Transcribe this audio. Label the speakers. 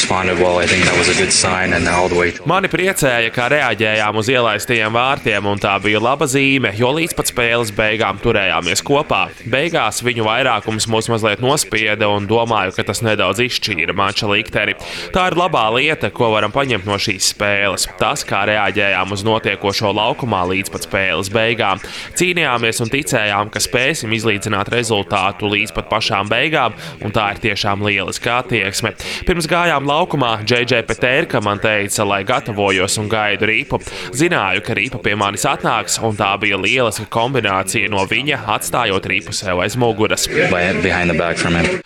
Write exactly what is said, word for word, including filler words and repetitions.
Speaker 1: responded well. I think that was a good sign, and all the way.
Speaker 2: Mani priecēja, kā reaģējām uz ielaistajiem vārtiem, un tā bija laba zīme, jo līdz pat spēles beigām turējāmies kopā. Beigās viņu vairākums mūs mazliet nospieda, un domāju, ka tas nedaudz izšķīra mača likteni. Tā ir labā lieta, ko varam paņemt no šīs spēles. Tas, kā reaģējām uz notiekošo laukumā līdz pat spēles beigām. Cīnījāmies un ticējām, ka spēsim izlīdzināt rezultātu līdz pat pašām beigām, un tā ir tiešām lieliska attieksme. Pirms gājām laukumā, Džei Džei Peterka man teica, lai gatavojos un gaidu ripu. Zināju, ka ripa pie manis atnāks, un tā bija lieliska kombinācija no viņa, atstājot ripu sev aiz muguras.